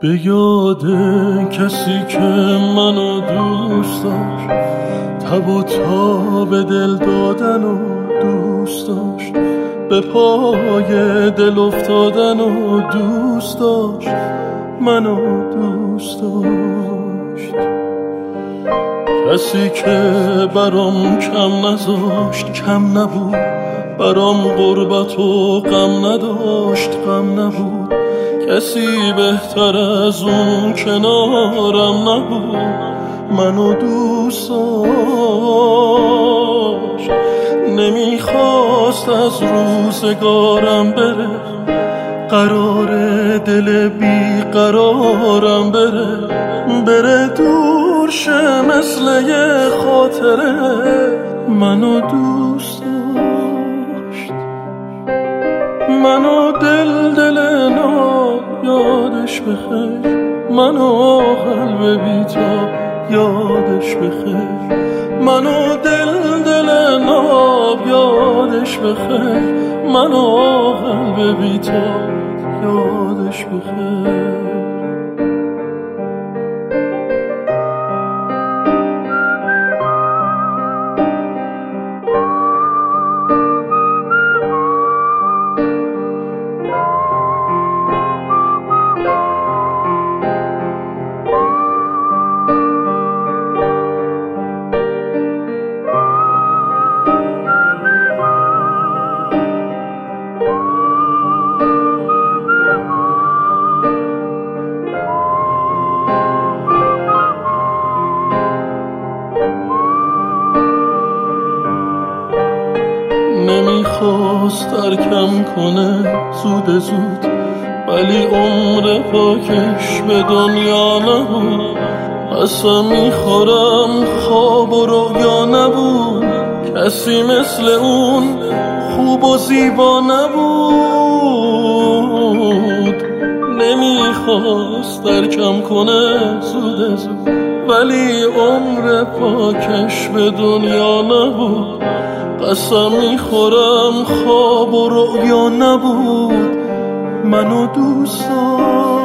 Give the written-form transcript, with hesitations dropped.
به یاد کسی که منو دوست داشت، تب و تاب دل دادن و دوست داشت، به پای دل افتادن و دوست داشت، منو دوست داشت. کسی که برام کم نذاشت، کم نبود، برام غربت و غم نداشت، غم نبود. کسی بهتر از اون کنارم نبود، منو دوست داشت. نمیخواست از روزگارم بره، قرار دل بیقرارم بره دور شه مثل یه خاطره، منو دوست داشت. منو دل ناب یادش بخیر، منو قلب بی‌تاب یادش بخیر، منو دل ناب یادش بخیر، منو قلب بی‌تاب یادش بخیر. نمیخواست ترکم کنه زود، ولی عمر پاکش به دنیا نبود. قسم میخورم خواب و رویا نبود، کسی مثل اون خوب و زیبا نبود. نمیخواست ترکم کنه زود، ولی عمر پاکش به دنیا نبود. قسم میخورم خواب و رویا نبود، منو دوست داشت.